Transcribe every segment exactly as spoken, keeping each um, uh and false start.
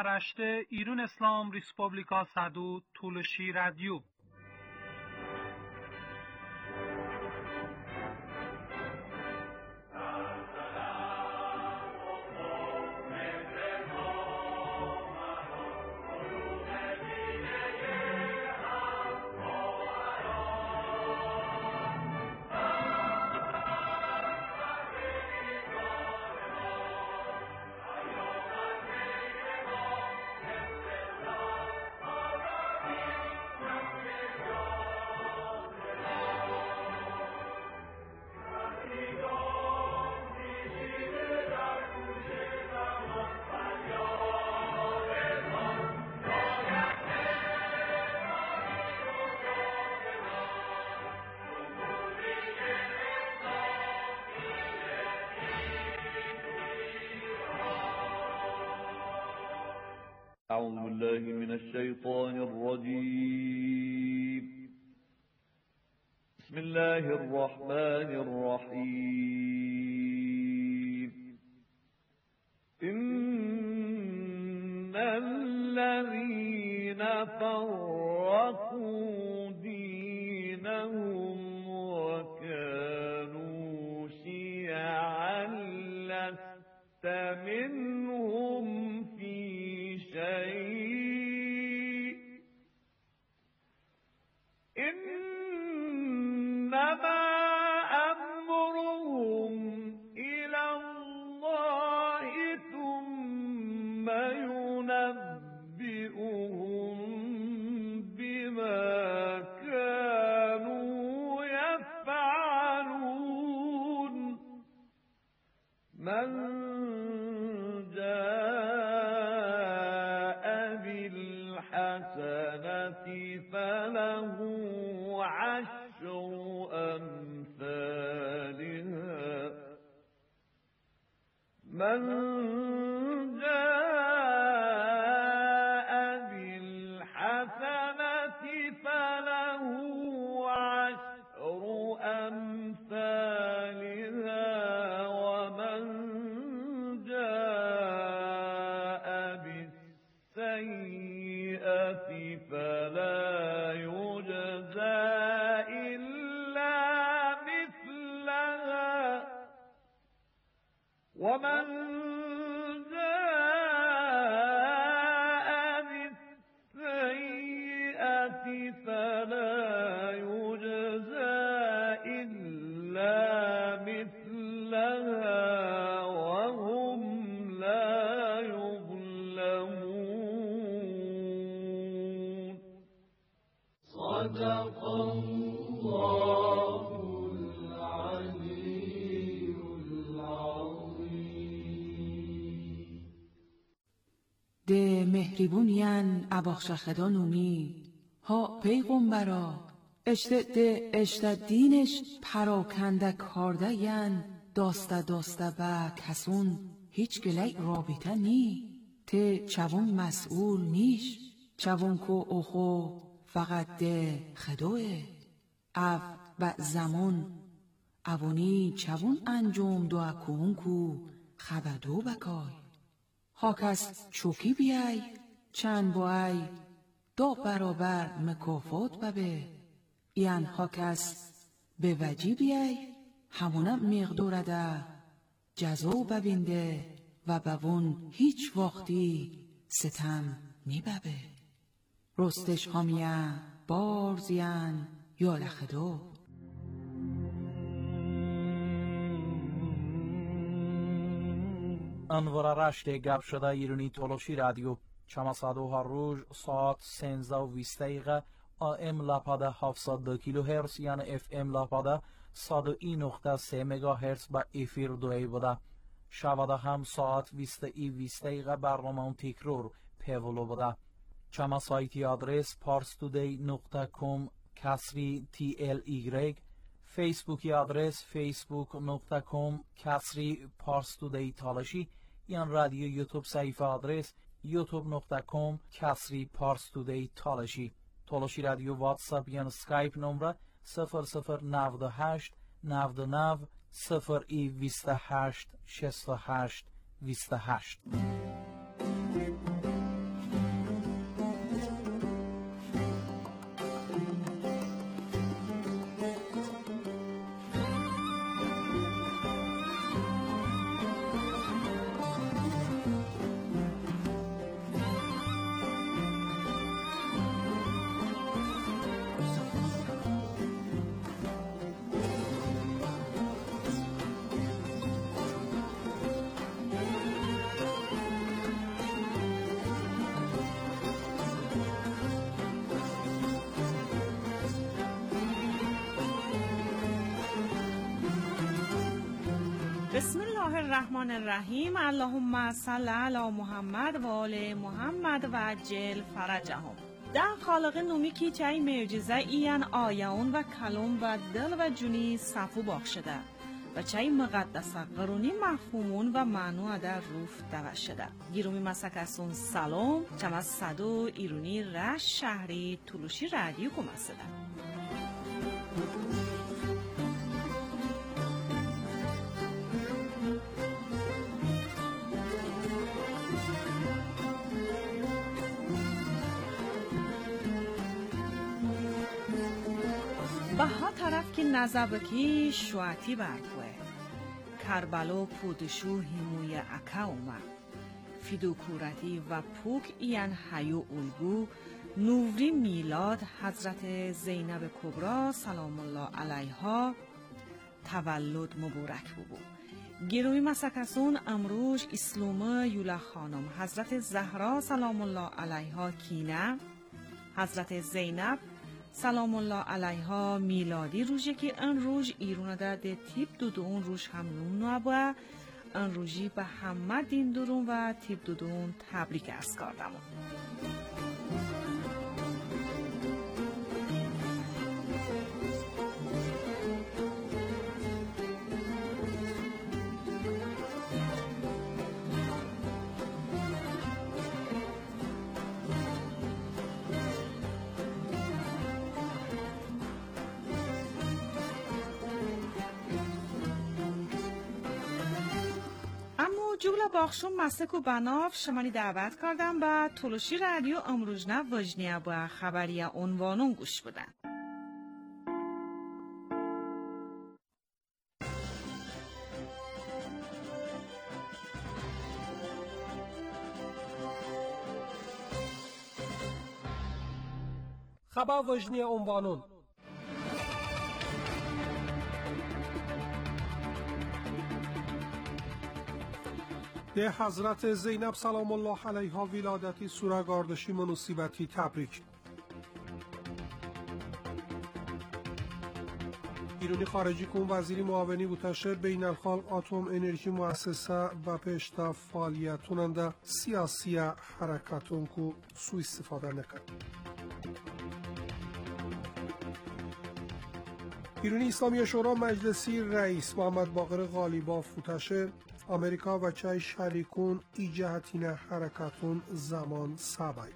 Araşte İrun İslam Respublika Sadu Tuluşi Radyo. أعوذ بالله من الشيطان الرجيم. بسم الله الرحمن الرحيم. إن الذين فرقوا دينهم وكانوا شيعا لست منهم في شيء إنما أمرهم إلى الله ثم ينبئهم بما كانوا يفعلون. من الحسنة فله عشر أمثالها. من جاء بالحسنة فله عشر أمثالها ومن جاء بالسيئة فلا يجزى إلا مثلها ومن جاء بالسيئة فلا يجزى إلا مثلها وهم لا يظلمون. صدق الله العلي العظيم. ده مهربونیان اباخشخدان اومی ها پیغمبرا اشت ده اشت دینش پراکنده کارده ین داسته داسته با کسون هیچ گلی رابطه نی ته چوون مسئول نیش چوون کو اوخو فقط ده خدوه او با زمان اوونی چوون انجام دو اکون کو خبدو بکای هاکس چوکی بیای چند بای دو برابر مکافات ببه این هاکس به وجی بیای همونم مقدار ده جزو ببینده و بوون هیچ وقتی ستم نیببه رستش همیه بارزین یا لخدو. انوار رشته گپ شده ایرانی تولوشی رادیو چماسادو هر روز ساعت سنزده و بیست دقیقه آم لاپاده هفتصد و دو کیلو هرتز یعنی اف ام لاپاده صد و یک نقطه سه مگا هرتز با افیر دوی بوده. شواده هم ساعت بیست ای بیست دقیقه برنامه تکرار پیولو بوده. چما سایتی آدرس پارستودی نقطه کام کسری تی ال ایگرگ، فیسبوکی آدرس فیسبوک نقطه کام کسری پارستودی تالشی، یا رادیو یوتیوب صفحه آدرس یوتیوب نقطه کام کسری پارستودی تالشی. تالشی رادیو واتساپ یا سکایپ نمره صفر صفر نود و هشت نود و نه صفر ای بیست و هشت شصت و هشت بیست و هشت. بسم الله الرحمن الرحیم. اللهم صل علی محمد و آل محمد و عجل فرجهم. در خالق نومی کی چای معجزه این آیون و کلام و دل و جونی صفو بخشده و چای مقدس قرونی مفهومون و معنو در روف دوشده. گیرومی مسکسون سلام چم از صدو ایرونی رش شهری تولوشی رادیو کمسده. به ها طرف که نزبکی شواتی برکوه کربلو پودشو هموی اکا اومد فیدو کورتی و پوک این حیو اولگو نوری میلاد حضرت زینب کبرا سلام الله علیها تولد مبارک بو. گیرومی مسکسون امروز اسلومه یولا خانم حضرت زهرا سلام الله علیها کینه حضرت زینب سلام الله علیها میلادی روزی که ان روز ایران در ده تیپ دودون روز هم نوم نبا ان روزی به همه دین درون و تیپ دودون تبریک ارز کردم. جولا باخشون مسک و بناف شمانی دعوت کردم با تولوشی رادیو امروزنه وجنیه با خبری عنوانون گوش بدن. خبر وجنیه عنوانون ده حضرت زینب سلام الله علیها ولادتی سوراگاردشی مناسبتی تبریک. ایرانی خارجی کن وزیری معاونی بوتشه بین الخال اتم انرژی مؤسسه و پیشتا فعالیتوننده سیاسی حرکتون کو سو استفاده نکرد. ایرانی اسلامی شورا مجلسی رئیس محمد باقر غالیباف بوتشه امریکا و چای شریکون ای جهتین حرکتون زمان سبای.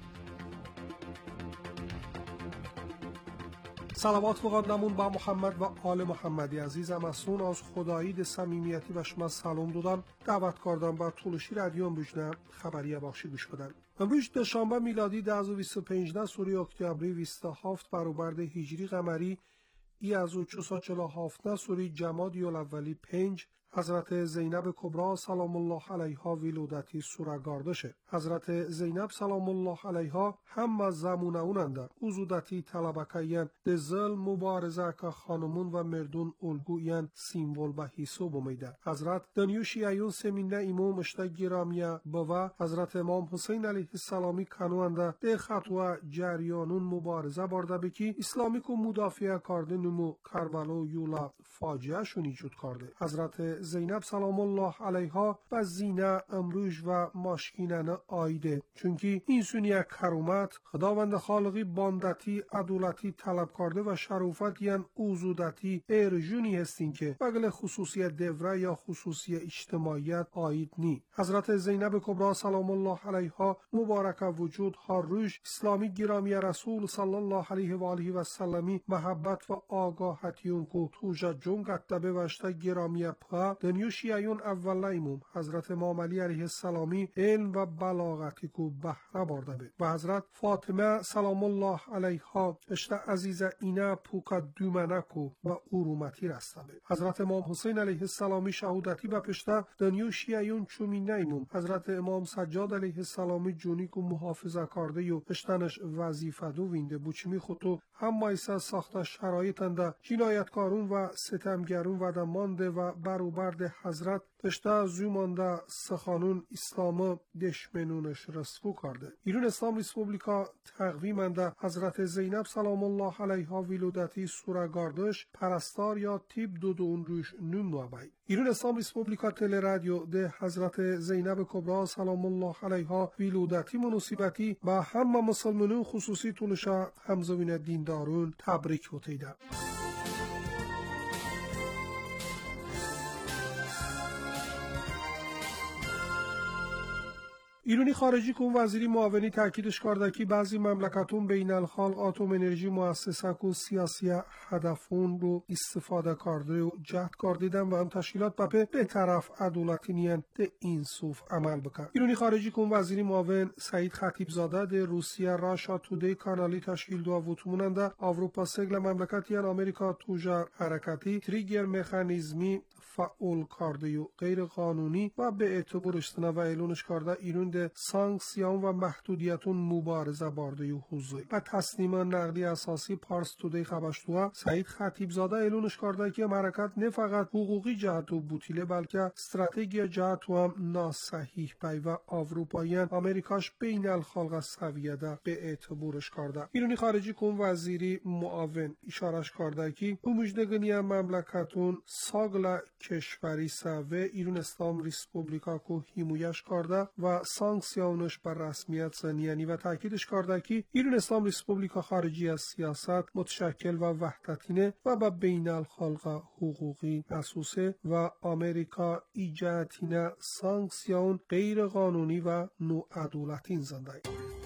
صلوات و قدمون با محمد و آل محمدی عزیزم اسون از خدایی ده صمیمیتی و شما سلام دادم دعوت کردم با تولوشی رادیو امروزنه خبری بخشی گوش بدن. امروز دوشنبه میلادی ده و بیست و پنج سوری اکتبری بیست و هفت برابر ده هجری قمری ای از و چهارصد و چهل و هفت سوری جمادی الاولی پنج حضرت زینب کبرا سلام الله علیها ولادتی سوراگاردشه. حضرت زینب سلام الله علیها هم زمونه اوننده وزودتی طلبکین دزل مبارزه که خانمون و مردون الگوین سیمبول به حساب اومیده. حضرت دنیوشی ایون سمینه امام اشتا گرامیه بوا حضرت امام حسین علیه السلامی کنونده ده خطوه جریانون مبارزه برده بکی اسلامی کو مدافع کرده نمو کربلا یولا فاجعه شون ایجود کرده. حضرت زینب سلام الله علیها و زینه امروز و ماشکینانه آیده چونکی این سونیه کرومت خداوند خالقی باندتی عدالتی طلب کرده و شرافت یعن اوزودتی ارجونی هستین که بگل خصوصی دوره یا خصوصی اجتماعیت آید نی. حضرت زینب کبرا سلام الله علیها مبارک وجود هر روز اسلامی گرامی رسول صلی الله علیه و آله و سلمی محبت و آگاهتیون کو توجا جنگت دبه وشتا گرامی پا دنیوشی ایون اول ایموم حضرت امام علی علیه السلامی علم و بلاغتی کو بهره برده بید و حضرت فاطمه سلام الله علیها اشتا عزیزه اینا پوکا دومنکو و ارومتی رسته بید. حضرت امام حسین علیه السلامی شهودتی به پشتا دنیوشی ایون چومی نیموم حضرت امام سجاد علیه السلامی جونی کو محافظه کرده یو اشتنش وظیفه دو وینده بوچمی خودتو هم مایسا ساخته شرایطنده جنایتکارون و ستمگرون و دمانده و برو نوبرد حضرت دشته زومانده سخانون اسلام دشمنونش رسفو کرده. ایران اسلام ریسپوبلیکا تقویمنده حضرت زینب سلام الله علیها ولودتی سورگاردش پرستار یا تیب دو دون روش نوم نوابای. ایران اسلام ریسپوبلیکا تل رادیو ده حضرت زینب کبرا سلام الله علیها ولودتی مناسبتی با همه مسلمانون خصوصی طولشا همزوین دیندارون تبریک بوتیده. ایرانی خارجی کن وزیری معاونی تاکیدش کرده که بعضی مملکتون بین الخال آتوم انرژی مؤسسه کو سیاسی هدفون رو استفاده کرده و جهد کردیدن و هم تشکیلات بپه به طرف عدالتی نیان ده این صوف عمل بکن. ایرانی خارجی کن وزیری معاون سعید خطیبزاده ده روسیه راشا توده کانالی تشکیل دو وطموننده اروپا سگل مملکتیان امریکا توجر حرکتی تریگر مکانیزمی فعال کرده و غیر قانونی و به اعتبار استنا و اعلانش کرده ایران ده سانکسیون و محدودیتون مبارزه بارده و حضوری و تسلیم نقدی اساسی پارس توده خبشتوها سعید خطیبزاده اعلانش کرده که حرکت نه فقط حقوقی جهت و بوتیله بلکه استراتژی جهت و هم ناصحیح بای و اروپاییان امریکاش بین الخلق سویده به اعتبارش کرده. ایرانی خارجی کن وزیری معاون اشارش کرده که هموجدگنی مملکتون ساگل کشوری سوه ایران اسلام ریسپوبلیکا کو حمایت کرده و سانکسیونش بر رسمیت زنیانی و تاکیدش کرده که ایران اسلام ریسپوبلیکا خارجی از سیاست متشکل و وحدتینه و با بین الخلق حقوقی اساسه و امریکا ایجادینه سانکسیون غیر قانونی و نوعدالتین زنده.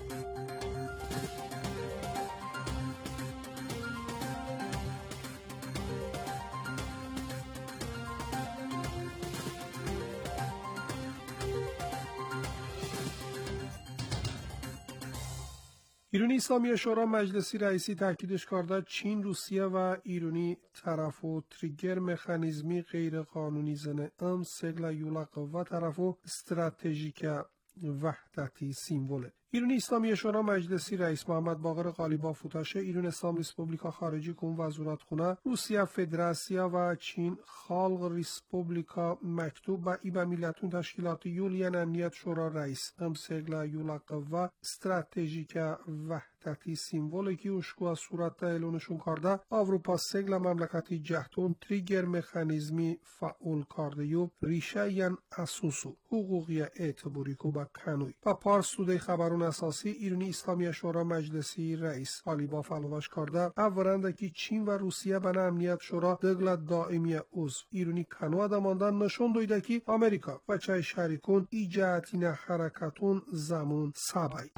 ایرانی اسلامی شورا مجلسی رئیسی تاکیدش کرده چین روسیه و ایرانی طرف و تریگر مکانیزمی غیر قانونی زنه ام سگل یولا قوه طرف و استراتژیک وحدتی سیمبوله. ایرانی اسلامی شورا مجلسی رئیس محمد باقر قالیباف فوتاشه ایران اسلام ریسپوبلیکا خارجی کن وزارت خونه روسیه فدراسیا و چین خالق ریسپوبلیکا مکتوب و ای به ملتون تشکیلات یولیان امنیت شورا رئیس هم سگل یولا قوه استراتژیک وحدتی سیمبولی که اشکو صورت اعلانشون کرده اروپا سگل مملکتی جهتون تریگر مکانیزمی فعال کرده و ریشه ین اساسو حقوقی اعتباری کو با کنوی و پارس توده خبرون اساسی ایرانی اسلامی شورا مجلسی رئیس قالیباف علاوش کرده اورنده که چین و روسیه به امنیت شورا دگل دائمی عضو ایرانی کنو دماندن نشون دویده که امریکا و چای شریکون ایجادین حرکتون زمان سبای.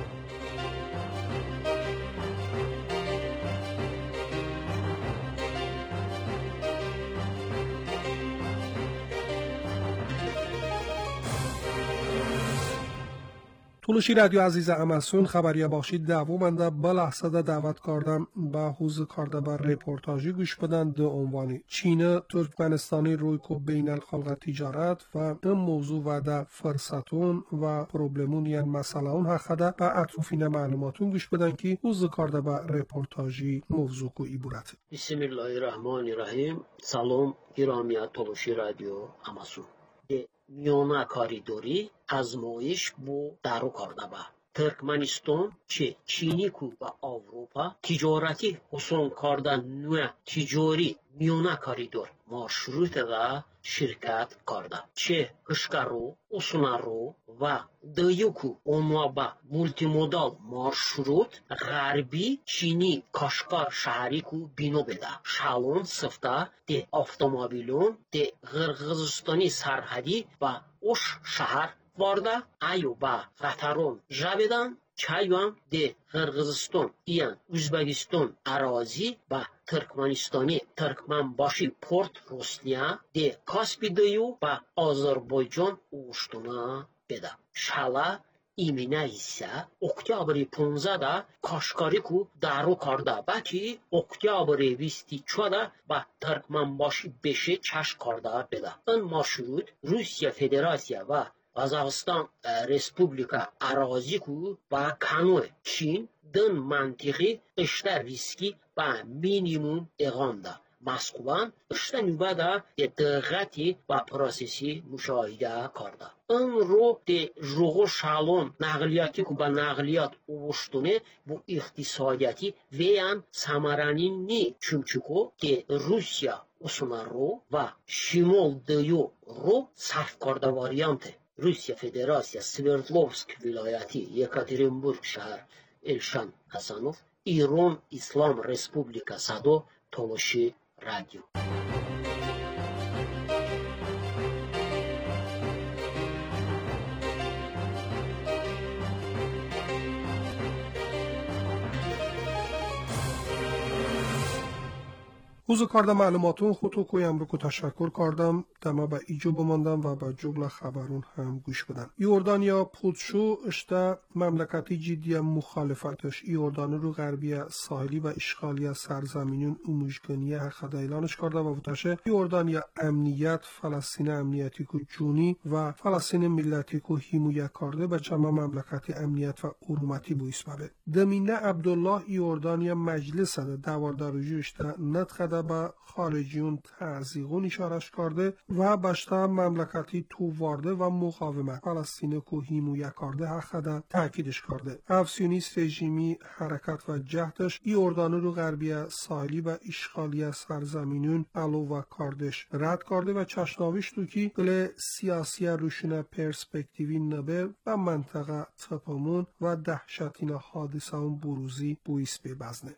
طولشی رادیو عزیز امسون خبریه باشید دوامنده به لحظه دعوت کردم به حوز کرده بر رپورتاجی گوش بدن دو عنوانی چین ترکمنستانی روی کو بین الخلق تجارت و این موضوع و ده فرصتون و پروبلمون یعنی مسئله اون حقده به اطرافین معلوماتون گوش بدن که حوز کرده بر رپورتاجی موضوع کو ایبورت. بسم الله الرحمن الرحیم. سلام گرامی طولشی رادیو امسون. میانه کاریدوری ازمایش بو درو کرده با ترکمنستان چه چینی کو با اروپا تجارتی حسن کردن نوع تجاری میانه کاریدور مارشروت دا شرکت کرده چه کشکارو اسونارو و دیوکو اونوا با مولتی مودال مارشروت غربی چینی کاشکار شهری کو بینو بده شالون سفته ده автомобилون ده قرغزستانی سرحدی و اوش شهر وارده ایو با قطرون جابدن چایوان ده قرغزستان ایان ازبکستان اراضی با ترکمنستانی ترکمن باشی پورت روسیا ده کاسپی دیو با آذربایجان اوشتونا بده شالا ایمینه ایسا اکتیابری پونزده کاشکاری کو دارو کرده با که اکتیابری بیستی چوده با ترکمن باشی بشه چشم کرده بده این مارشروت روسیه فدراسیا و قزاقستان ریسپوبلیکا اراضی کو با کانوی چین دن منطقی اشتر ریسکی با مینیموم اقام ده Moskvan işte nübada de diqqati ve prosesi müşahede karda. Onro de ruğu şalon naqliyati ku ba naqliyat uvuştune bu iqtisadiyati veyan samaranini chumchuko de Rusya Osmanlı ve Şimol Dıyor ro sarf karda varyantı. Rusya Federasya Sverdlovsk vilayeti Yekaterinburg şehir Elşan Hasanov İran İslam Respublikası do Toloshi Radyo. روز کاردم معلوماتون خودتو کویم رو که تشکر کردم دما به ایجو بماندم و به جبل خبرون هم گوش بدن. یوردانیا پودشو اشتا مملکتی جدی مخالفتش یوردان رو غربی ساحلی و اشغالی سرزمینون اموشگنی حق اعلانش کرده و وتشه یوردانیا امنیت فلسطین امنیتی کو جونی و فلسطین ملتی کو حمایت کرده به چما مملکتی امنیت و حرمتی بویس بابه. دمینه عبدالله یوردانیا مجلس ده دوارداروجی اشتا نتخده با خارجیون تعزیقون اشارش کرده و باشتا مملکتی تو وارده و مقاومت فلسطین کو حمایت کرده حق تاکیدش کرده. افسیونیست رژیمی حرکت و جهدش یوردان رو غربی ساحلی و اشغالی سرزمینون علو و کاردش رد کرده و چشناویش تو کی گل سیاسی روشن پرسپکتیوی نبر و منطقه تپامون و دهشتین حادثه اون بروزی بویس ببزنه.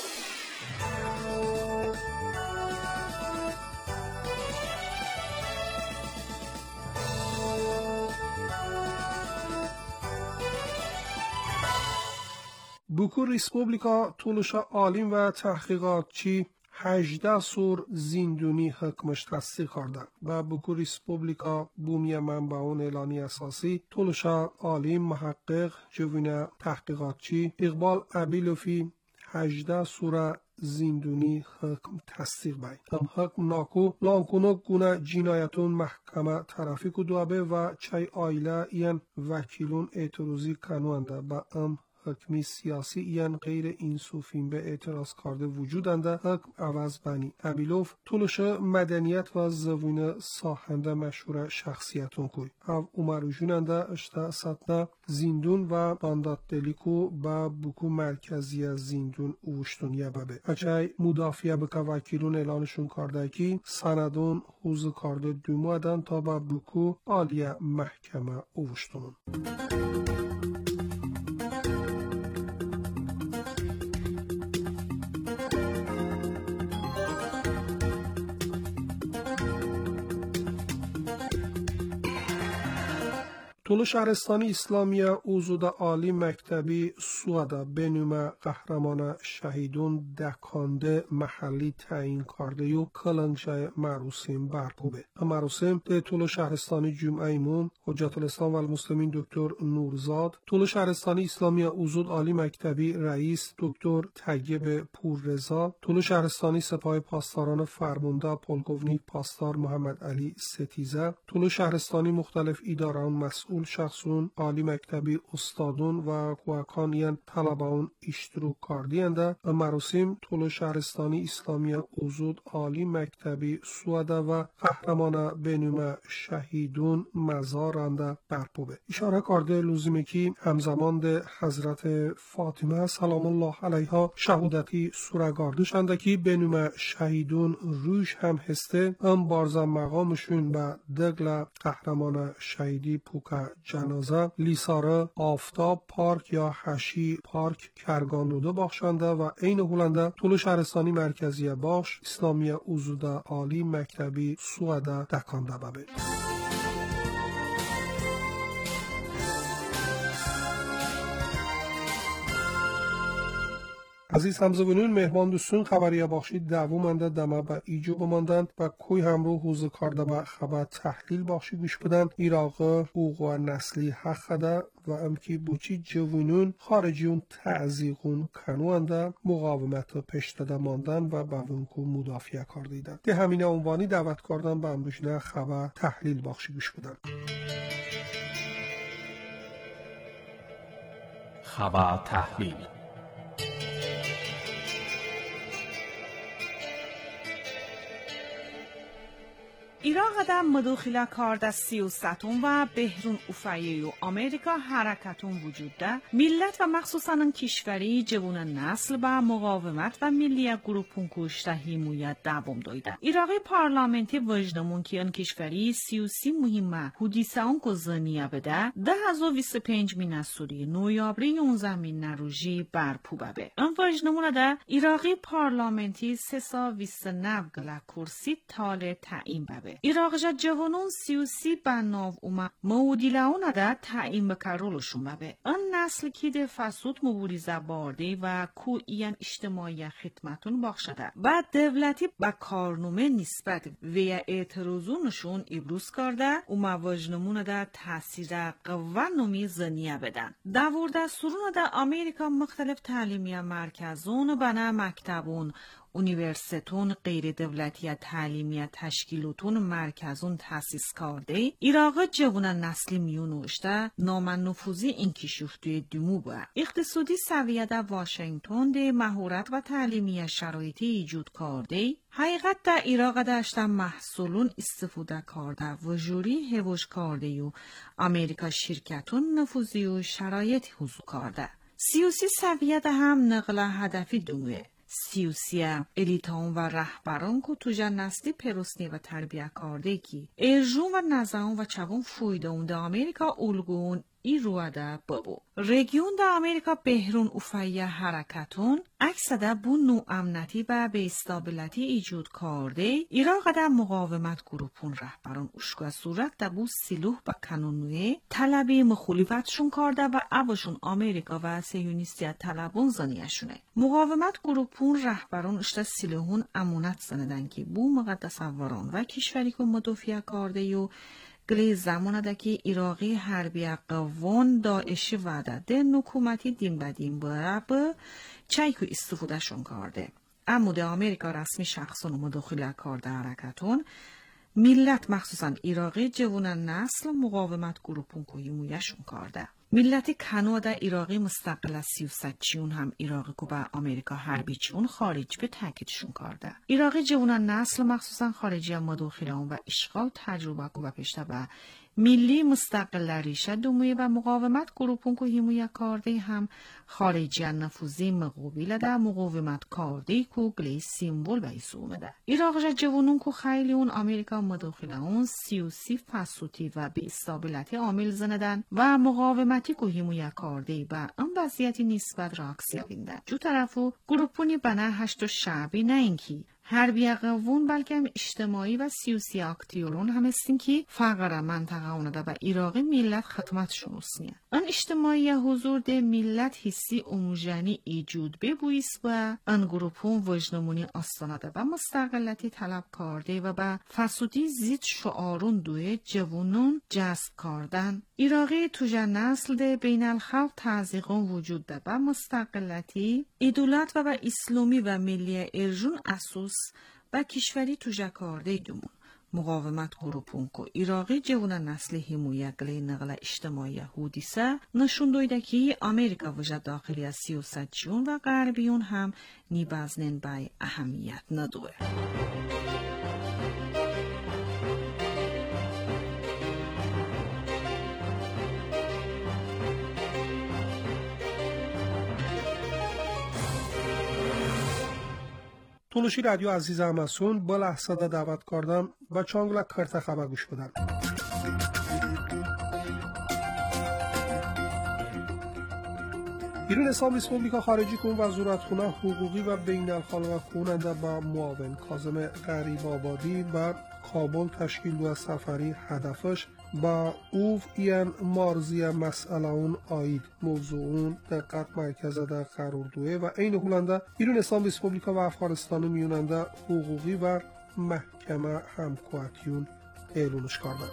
بوکو ریسپوبلیکا تولوشا عالم و تحقیقاتچی هجده سور زیندونی حکمش تصدیق کردن و بوکو ریسپوبلیکا بومی منبعون اعلانی اساسی تولوشا عالم محقق جوین تحقیقاتچی اقبال ابیلوفی هجده سور زیندونی حکم تصدیق بای هم حکم ناکو لانکونو گونه جنایتون محکمه طرفی کدوابه و چای آیله این وکیلون اعتراضی کنونده با ام حکمی سیاسی این غیر اینسوفین به اعتراض کرده وجودنده حکم عوض بنی ابیلوف طولش مدنیت و زوین ساهنده مشهور شخصیتون کوی او اومروجوننده اشتا ساتنا زیندون و باندات دلیکو با بوکو مرکزی زیندون اوشتونیه ببه اچای مدافعه بکا وکیلون اعلانشون کرده کی سندون حوز کرده دومادن تا با بوکو عالیه محکمه اوشتون. طول شهرستانی اسلامی اوزود عالی مکتبی سوادا بنوم قهرمان شهیدون دکانده محلی تعیین کرده و کلنجای مراسم برپوبه. مراسم ده طول شهرستانی جمعه ایمون حجت الاسلام و المسلمین دکتر نورزاد، طول شهرستانی اسلامی اوزود عالی مکتبی رئیس دکتر طیب پوررضا، طول شهرستانی سپاه پاسداران فرمانده پولکوونیک پاسدار محمد علی ستیزه، طول شهرستانی مختلف اداران مسئول شخصون عالی مکتبی استادون و قواکانیان طلبان اشتراک کردند. مراسم طول شهرستانی اسلامی اوزود عالی مکتبی سواده و قهرمان بنوم شهیدون مزارند برپوبه. اشاره کرده لزومه که همزمان ده حضرت فاطمه سلام الله علیها شهادتی سورگاردشنده که بنوم شهیدون روش هم هسته هم بارزا مقامشون به دگل قهرمان شهیدی پوکا جنازه لیساره آفتاب پارک یا حشی پارک کرگانوده بخشنده و عین هولنده طول شهرستانی مرکزی باش اسلامی اوزوده عالی مکتبی سواده دکانده ببه. عزیز همزبانان مهمان دوستون خبری بخشید دوامنده دمه به ایجو بماندند و کوی همرو حوزه کارده به خبر تحلیل بخشی گوش بدن ایراق حقوق و نسلی حق ده و امکی بوچی جوینون خارجیون تعزیقون کنونده مقاومت پشتده ماندن و بونکو مدافعه کردیدن. ده همین عنوانی دعوت کردن به امروزنه خبر تحلیل بخشی گوش بدن. خبر تحلیل İrağa da mıdıxilakarda siyosatun و بهرون ufayı و آمریکا حرکتون وجود ملت و مخصوصاً کشوری جوان نسل و مقاومت و ملی گروپون کشته حمایت دوام دایده. ایراقی پارلمانتی وجدمون که آن کشوری سیاسی مهمه حدیثه آن کزنیه بده ده هزار و بیست و پنج مین سوری نویابری یونزده مین نروژی برپو ببه. آن وجدمون ده ایراقی پارلمانتی سه سا بیست و نه گله کرسی تال تعیین ببه. ایراقجا جوانون سیاسی بناو اومه مودیلاون ده تعیین بکرولشون ببه. آن نسل که ده فسود مبوریزه بارده و کو ایان اجتماعی خدمتون باخشده و دولتی با کارنامه نسبت و اعتراضونشون ابروز کرده و مواجنمون ده تاثیر قوه نومی زنیه بدن. داورده سرون ده آمریکا مختلف تعلیمی مرکزون بنا مکتبون اونیورسیتون غیر دولتی تعلیمی تشکیلاتون مرکزون تاسیس کرده ایراق جوان نسلی میونوشته نامن نفوذی این کشوف توی دمو با اقتصادی سویه در واشنگتن ده مهارت و تعلیمی شرایطی ایجاد کرده حقیقت در ایراق داشتن محصولون استفاده کرده و جوری هوش کرده و امریکا شرکتون نفوذی و شرایط حضور کرده سیاسی سویه ده هم نقل هدفی دوه سیاسی الیتان و رهبران که توجه نسلی پروسنی و تربیه کرده کی ارجون و نظام و چون فویدون ده امریکا اولگون ای روده بابو. رگیون ده امریکا بهرون افایه حرکتون اکسده بو نو امنتی و به استابیلیتی ایجود کرده ایراق ده مقاومت گروپون رهبران اشکا صورت ده بو سلوح با کنونوی طلبی مخالفتشون کرده و اوشون امریکا و سیونیستیت طلبون زنیشونه. مقاومت گروپون رهبران اشتا سلوحون امونت زندن که بو مقدسواران و کشوری که مدافع کرده و گلی زمان ده که ایراقی حربی قوان داعشی وعده ده نکومتی دیم بدیم براب چای که استفاده شون کرده. اما ده امریکا رسمی شخصان مداخله کرده حرکتون ملت مخصوصا ایراقی جوان نسل مقاومت گروپون که حمایه‌شون کرده. ملت کانادا ایراقی مستقل از سیاست چیون هم ایراقی که با امریکا حربی چیون خارج به تاکیدشون کرده. ایراقی جوانان نسل مخصوصا خارجی مداخله و اشغال تجربه که با پیشته و ملی مستقل ریشه دومی و مقاومت گروپون که حمایت کرده هم خارجی نفوذی مقابل ده مقاومت کرده که گلی سیمبل به ایسو اومده. ایراقجا جوانون که خیلی اون امریکا مداخله اون سیاسی فسودی و بی استابیلیتی عامل زندن و مقاومتی که حمایت کرده با اون وضعیتی نسبت راکسی بینده. جو طرفو گروپونی بنا هشت شعبی نه اینکی حربی قوون بلکه هم اجتماعی و سیاسی اکتیورون هم هستین که فقر منطقه اونده و ایراقی ملت خدمت شنوسنیه. ان اجتماعی حضور ده ملت حسی اوموژنی ایجود ببویست و ان گروپون وجنمونی آستانده و مستقلتی طلب کرده و با فسودی زید شعارون دوی جوانون جذب کردن. ایراقی توجه نسل ده بین الخلق تعزیقون وجود ده و مستقلتی ایدولت و با اسلامی و ملی ارجون اساس و کشوری توجه کرده دومون. مقاومت گروپون که ایراقی جوان نسل حمایت گلی نقل اجتماعی حدیثه نشون دویده که امریکا وجه داخلی از سیاست چیون و غربیون هم نیبازنین بای اهمیت ندوه. تولوشی رادیو عزیز همسون با لحظه دا دعوت کردم و چانگلا کرتا خبر گوش بدن. ایران اسلام ریسپوبلیکا خارجی کن وزارتخونه حقوقی و بین الخانه کننده با معاون کاظم غریب آبادی و کابل تشکیل دو سفری هدفش با اوف این مارزی مسئله اون آید موضوع اون دقت مرکز در قرار دوه و این هولنده ایران اسلام ریسپوبلیکا و افغانستان میوننده حقوقی و محکمه همکواتیون اعلونش کردن.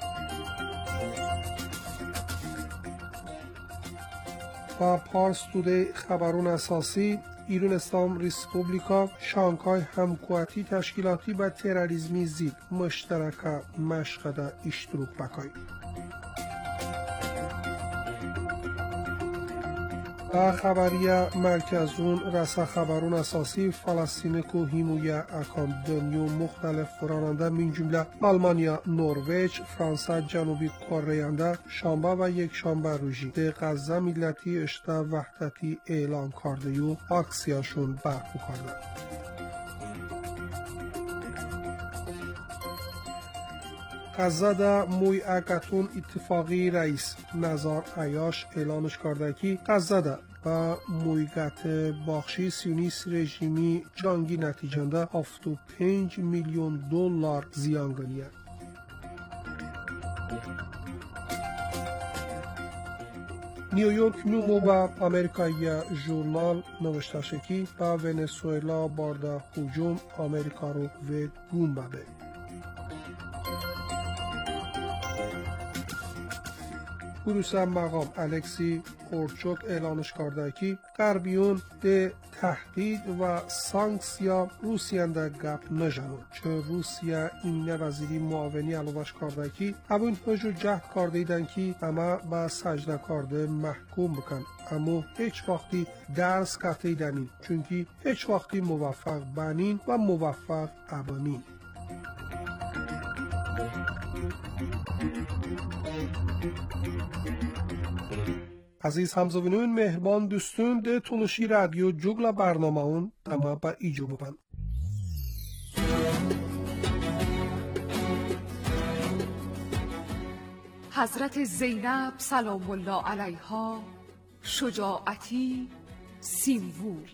و پارس توده خبرون اساسی ایران اسلام ریسپوبلیکا شانگهای همکواتی تشکیلاتی و تروریسمی زید مشترک مشغله اشتراک بکای. و خبریه مرکزون رسا خبرون اساسی فلسطین کو هیمویا اکان دنیو مختلف فراننده من جمله آلمانیا، نروژ، فرانسه، جنوبی کره شنبه و یک شنبه روزی ده غزه ملتی اشته وحدتی اعلان کرده و اکسیاشون برپا کرده. غزه ده موی اکتون اتفاقی رئیس نزار عیاش اعلانش کرده که غزه ده و مویگت باخشی سیونیست رژیمی جنگی نتیجنده هفتاد و پنج میلیون دلار زیان گنیه. نیویورک نومو و امریکایی ژورنال نوشته شکی به ونزوئلا بارده هجوم امریکا رو و گم ببه. گروه مقام الکسی کورچوک اعلانش کرده که غربیون ده تهدید و سانکسیا روسیان ده گپ نجنون چه روسیه این وزیری معاونی علاوش کرده که همون هجو جهد کرده ایدن که اما با سجده کرده محکوم بکن اما هیچ وقتی درس کته ایدنین چونکه هیچ وقتی موفق بنین و موفق ابانین. عزیز همزوینون مهربان دوستون ده تونشی رادیو جوگلا برنامه اون اما با ایجو ببن. حضرت زینب سلام الله علیها شجاعتی سیمبول.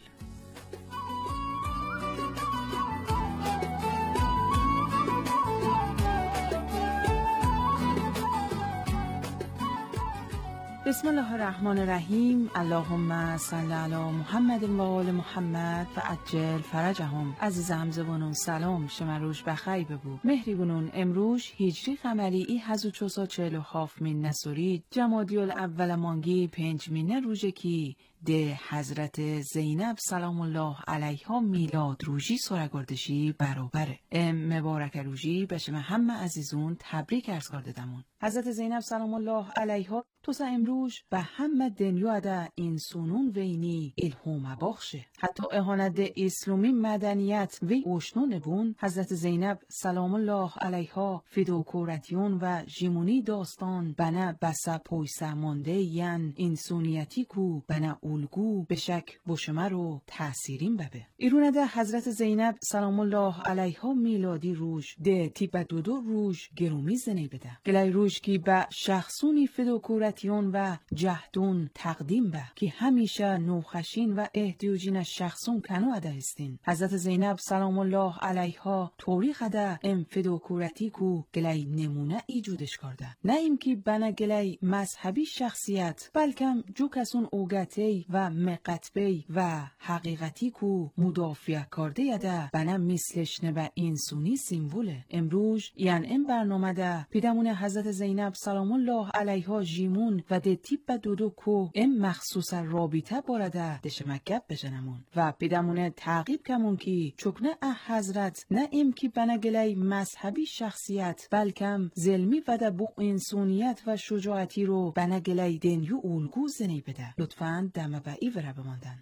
بسم الله الرحمن الرحیم. اللهم صل علی محمد و آل محمد و عجل فرجهم. عزیز همزبانان سلام، شما روز بخیر ببو. مهریبونون امروز هجری قمری ای هزار و چهارصد و چهل و هفت من نسوری جمادی الاول مانگی پنج من روزه کی ده حضرت زینب سلام الله علیها میلاد روژی سرگردشی برابره. ام مبارک روژی به شما همه عزیزون تبریک عرض کرده دمون. حضرت زینب سلام الله علیها تو سا امروز به همه دنیا ده این سنون وینی الهام بخشه. حتی اهانت ده اسلامی مدنیت وی اوشنون بون حضرت زینب سلام الله علیها فدوکورتیون و جیمونی داستان بنا بسا پویسه مانده ین انسونیتی کو بنا الگو به شک بشمه رو تأثیرین ببه. ایرونه ده حضرت زینب سلام الله علیها میلادی روش ده تیپ دودو روش گرومی زنی بده. گلای روش کی به شخصونی فدوکورتیون و جهدون تقدیم به که همیشه نوخشین و احتیاجین شخصون کنو اده استین. حضرت زینب سلام الله علیها توری خده ام فدوکورتی کو گلای نمونه ایجودش کرده. نه ایم که بنا گلای مذهبی شخصیت بلکم جو کسون اوگتی و مقتبی و حقیقتی کو مدافع کرده یده بنا مثلش نبه انسونی سیمبوله. امروز یعنی این برنامه ده پیدمون حضرت زینب سلام الله علیها جیمون و ده تیپ دودو کو این مخصوص رابطه بارده دشه مکب بجنمون و پیدمون تعقیب کمون کی چکنه اه حضرت نه ایم کی بنگلی مذهبی شخصیت بلکم ظلمی و ده بو انسونیت و شجاعتی رو بنگلی دنیو اولگو زنی بده. لطفاً دمه و ای وره بماندن.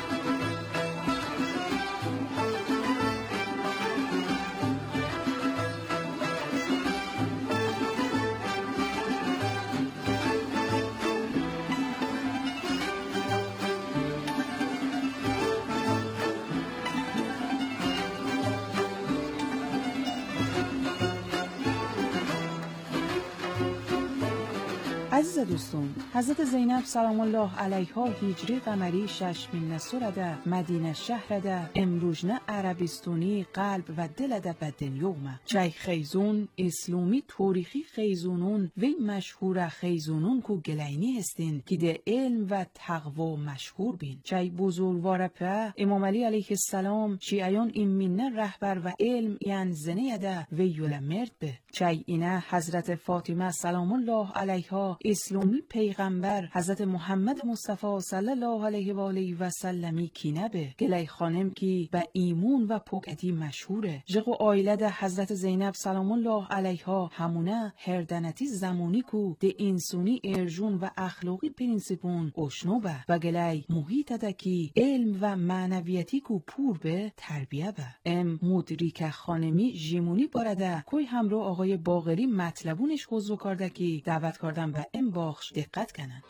عزیز دوستان، حضرت زینب سلام الله علیها هجری قمری شش من نسورده مدینه شهرده امروجنه عربستونی قلب و دلده بدن یومه. چای خیزون اسلامی تاریخی خیزونون وی مشهور خیزونون کو گلینی هستین که ده علم و تقوا مشهور بین. چای بزرگوار په امام علی علیه السلام شیعیان این منه رهبر و علم یعن زنه ده وی یول مرد به. چای اینه حضرت فاطمه سلام الله علیها اسلامی پیغمبر حضرت محمد مصطفی صلی الله علیه و آله و سلمی کینه به گلی خانم کی به ایمون و پوکتی مشهوره. جقو آیله ده حضرت زینب سلام الله علیها همونه هردنتی زمانی کو ده انسانی ارجون و اخلاقی پرینسیپون اشنو به و گلی محیط ده کی علم و معنویتی کو پور به تربیه به. ام مدریک خانمی جیمونی بارده کوی همراه آقای باقری مطلبونش حضور کرده کی دعوت کردن به ام باخش دقت کنن.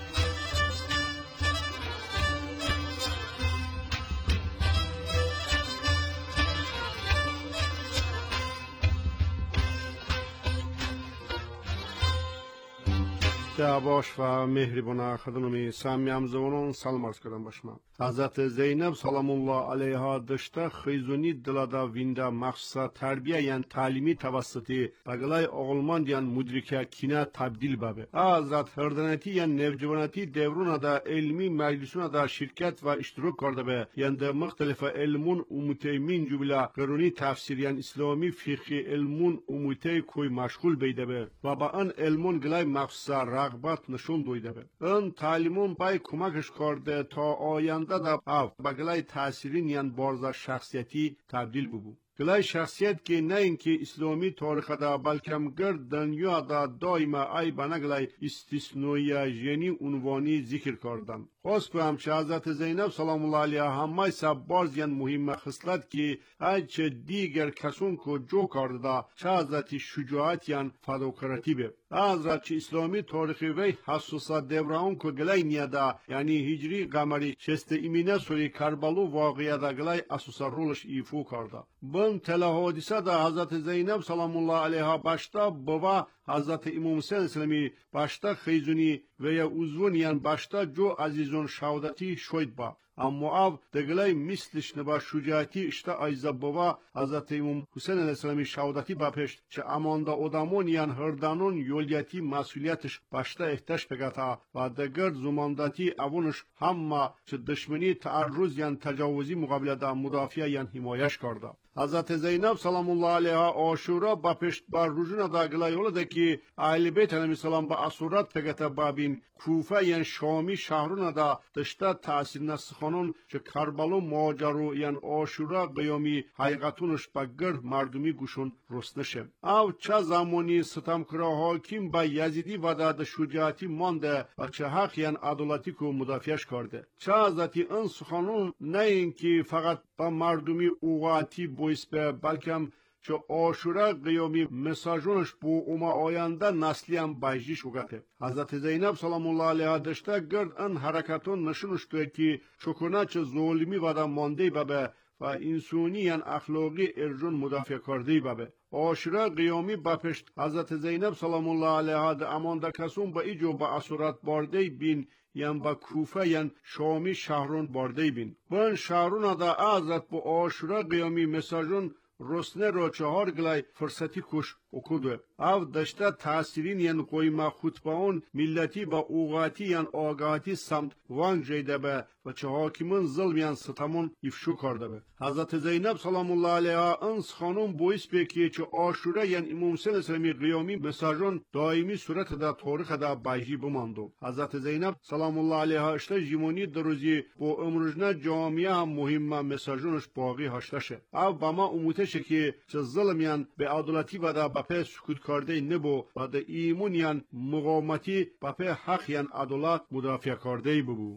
باش و مهربان خدمت سامیام زبانان سلام عرض کردم باشم. حضرت زینب سلام الله علیها داشته خیزونی دلادا ویندا مخصوصا تربیه یان تعلیمی توسطی بغلای اغلمان یان مدرکه کینه تبدیل بابه. حضرت هردنتی یان نوجوانتی دورون دا علمی مجلسون دا شرکت و اشتراک کرده به یان دا مختلف علمون اموتی من جمله قرونی تفسیر یان اسلامی فقهی علمون اموتی کوی مشغول بیده به و با آن علمون گلای مخصوصا رغبت نشون دویده به. آن تعلیمون بای کمکش کرده تا آینده دا او بگلای تأثیرین یان بارزا شخصیتی تبدیل ببو. گلای شخصیت که نه اینکه اسلامی تاریخ دا بلکم گرد دنیا دا دائما ای بنگلای استثنایی جنی عنوانی ذکر کردن. خواست که همچه حضرت زینب سلام الله علیها همه سب بارز یان مهم خصلت که هرچه دیگر کسون کو جو کرده دا چه حضرت شجاعت یان فداکارتی به. حضرت اسلامی تاریخی وی حسوسا دوران کو گلای نیادا یعنی هجری قمری شست ایمینه سوری کربالو واقعی دا گلای اسوسا رولش ایفو کرده. بن تلا حادثه دا حضرت زینب سلام الله علیها باشتا بوا حضرت امام حسین اسلامی باشتا خیزونی و یا اوزون یان باشتا جو عزیزون شهادتی شوید با. اما او دگلای مثلش نبا شجاعتی اشتا ایزا بوا حضرت امام حسین علیه السلامی شهادتی بپشت چه اماندا ادامون یان هردانون یولیتی مسئولیتش باشتا احتش بگتا و دگر زمانداتی اونش همه چه دشمنی تعرض یان تجاوزی مقابل دا مدافع یان حمایش کرده. حضرت زینب سلام الله علیها آشورا با پشت بر رجوع دا گلای ولده که اهل بیت علیهم السلام با اسورات پگتا بابین کوفه یان شامی شهرون دا دشتا تاثیر نسخانون چه کربالو ماجرو یان آشورا قیامی حقیقتونش با گرد مردمی گوشون رسنشه. او چه زمانی ستمکرا حاکم با یزیدی و دا شجاعتی مانده و چه حق یان عدالتی کو مدافعش کرده. چه حضرتی این سخانون نه اینکه فقط با مردمی اوقاتی بویس به بلکم چه آشورا قیامی مساجونش بو اوما آینده نسلی هم بایجی شوگته. حضرت زینب سلام الله علیها داشته گرد ان حرکتون نشونش توی که چکونه چه ظلمی و دا مانده ببه و انسانی یان اخلاقی ارجون مدافع کرده ببه. آشورا قیامی بپشت حضرت زینب سلام الله علیها دا امانده کسون با ایجو با اسورات بارده بین یان با کوفه یان شامی شهرون بارده بین. بان شهرون دا حضرت با آشورا قیامی مساجون رسنه رو چهار گلای فرصتی کش اکوده. او داشته تاثیرین یان قویما خطبان ملتی با اوقاتی یان آگاهی سمت وان جیده به و چه حاکمون ظلم یان ستمون افشو کرده به. حضرت زینب سلام الله علیها انس خانم بویس بکی چه آشورا یان امام حسین اسلامی قیامی مساجون دائمی صورت دا تاریخ دا بایجی بماندو. حضرت زینب سلام الله علیها اشته جیمونی دروزی با امروزنه جامعه هم مهمه مساجونش باقی هشتشه. او با ما اموتشه که چه ظلم یان به عدالتی و دا بپه سکوت کرده نبو و دا ایمون یان مقاومتی بپه حق یان عدالت مدافع کرده ببو.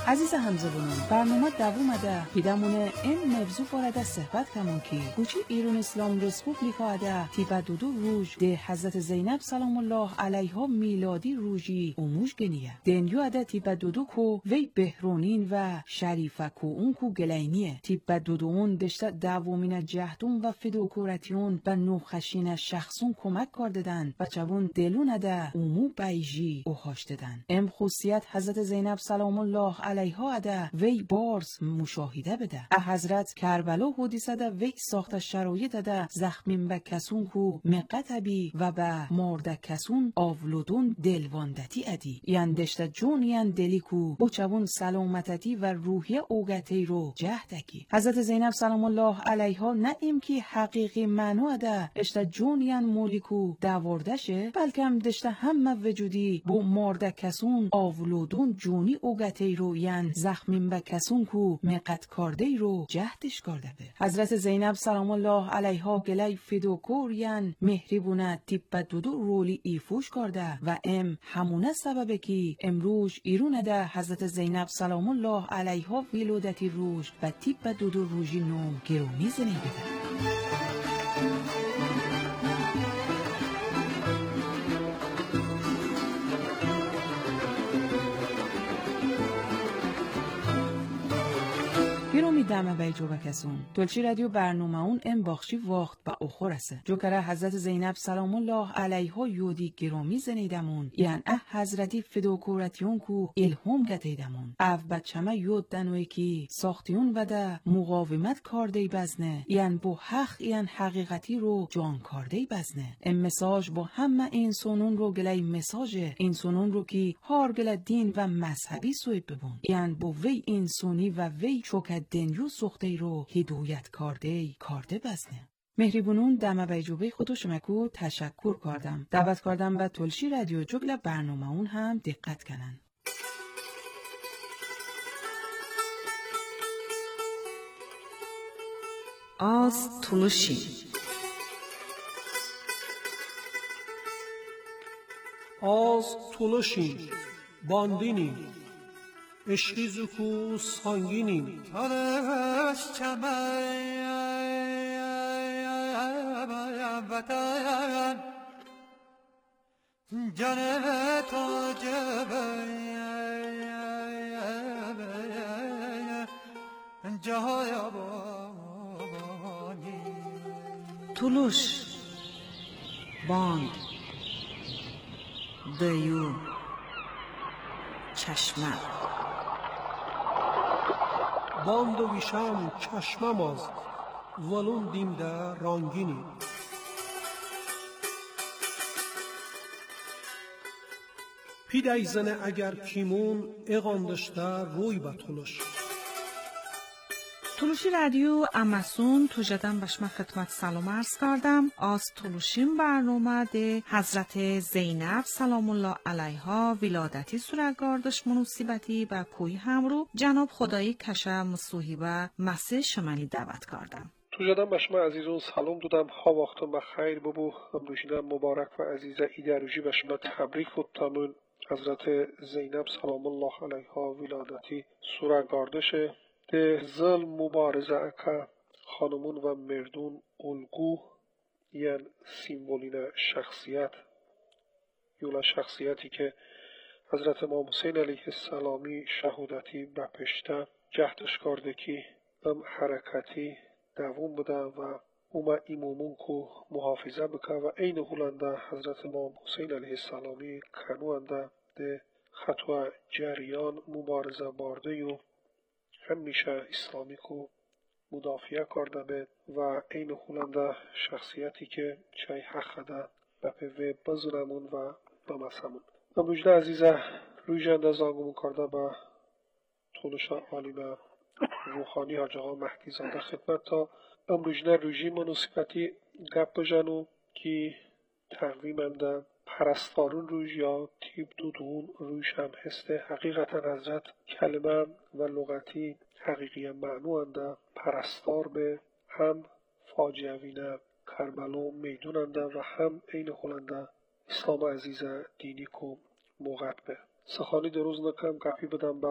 عزیز همزبانان، برنامه دوام ده پیدامونه این موضوع بارده صحبت کمون کی گوچی ایران اسلام رسپوبلیکا ده تیبا دودو روژ ده حضرت زینب سلام الله علیها میلادی روژی اوموش گنیه دنیو ده تیبا دودو کو وی بهرونین و شریفه کو اون کو گلینیه تیبا دودو اون دشته دوامین جهدون و فدوکوراتیون و نوخشین شخصون کمک کردن و چون دلون ده اومو بیجی او هاشتدن ام خصوصیت حضرت زینب سلام الله علیها اده وی بارز مشاهده بده اه حضرت کربلا حدیثه ده وی ساخت شرایط ده زخمین به کسون کو مقتبی و به مرد کسون آولودون دلواندتی ادی یان دشت جون یان دلی کو بچون سلامتتی و روحیه اوگتی رو جهدکی حضرت زینب سلام الله علیها نه ام کی حقیقی معنی ده اشت جون یان مولیکو داوردشه بلکه هم دشت همه وجودی بو مرد کسون آولودون جونی اوگتی رو یان زخمین به کسون کو مقت کرده رو جهدش کرده به حضرت زینب سلام الله علیها گلی فدوکور یان مهربونه تیپ دودو رولی ایفوش کرده و ام همونه سببه کی امروز ایرون ده حضرت زینب سلام الله علیها ولادتی روش و تیپ دودو روژی نوم گرومی زنی بده گرومی دمه بای جو بکسون تلچی رادیو برنامه اون ام باخشی وقت با اخور است جوکره حضرت زینب سلام الله علیها یودی گرومی زنیدمون یعنی اه حضرتی فدوکوراتیون کو الهام گتیدمون او بچمه یود دنوی کی ساختیون و ده مقاومت کارده بزنه یعنی با حق یعنی حقیقتی رو جان کارده بزنه ام مساج با همه انسانون رو گلی مساج انسانون رو کی هار گل دین و مذهبی سوی ببون یعنی با وی انسانی و وی چوک دنیو سخته رو هدایت کرده کرده بزنه مهربونون دمه بیجوبه خودو شمکو تشکر کردم دعوت کردم و تلشی رادیو جگل برنامه اون هم دقت کنن آز تلوشی آز تلوشی باندینی اشریزو کو سانگینی تلش چمای بطاین جنب تو جبای جای بانی تلوش باند دیو چشمه باند و ویشم چشمم از ولون دیمده رانگینی پیدای زنه اگر کیمون اقاندشته روی به تلوش تلوشی رادیو اماسون تو جدن بشم خدمت سلام عرض کردم از تلوشیم برنامه ده حضرت زینب سلام الله علیها ولادتی سورگاردش منوسیبتی و کوی همرو جناب خدایی کشه مصوحیبه مسیح شمانی دعوت کردم تو جدن بشم عزیزون سلام دادم ها وقتم بخیر ببو امروشینم مبارک و عزیزه ایدروجی بشم تبریک بودتمون حضرت زینب سلام الله علیها ولادتی سورگاردشه ده زل مبارزه اکا خانمون و مردون الگو یعنی سیمبولین شخصیت یولا شخصیتی که حضرت امام حسین علیه السلامی شهودتی بپشته جهدش کرده که ام حرکتی دوام بده و اوما ایمومون کو محافظه بکه و این هولنده حضرت امام حسین علیه السلامی کنوانده ده خطوه جریان مبارزه بارده و همیشه اسلامی کو مدافعه کرده بید و این هولنده شخصیتی که چای حق ده بپوه بزرمون و بمسمون امروجده عزیزه روی جنده زانگمون کرده به طولش عالم روحانی حاج آقا مهدی زاده خدمت تا امروجده روژی منوسیبتی گپ بجنو که تقویمنده پرستارون روش یا تیب دودون روش هم هسته حقیقتا حضرت کلمه و لغتی حقیقی معنو انده پرستار به هم فاجعوینه کربلا میدون انده و هم این خلنده اسلام عزیز دینی کو موقت به سخانی دروز نکم گپی بدم با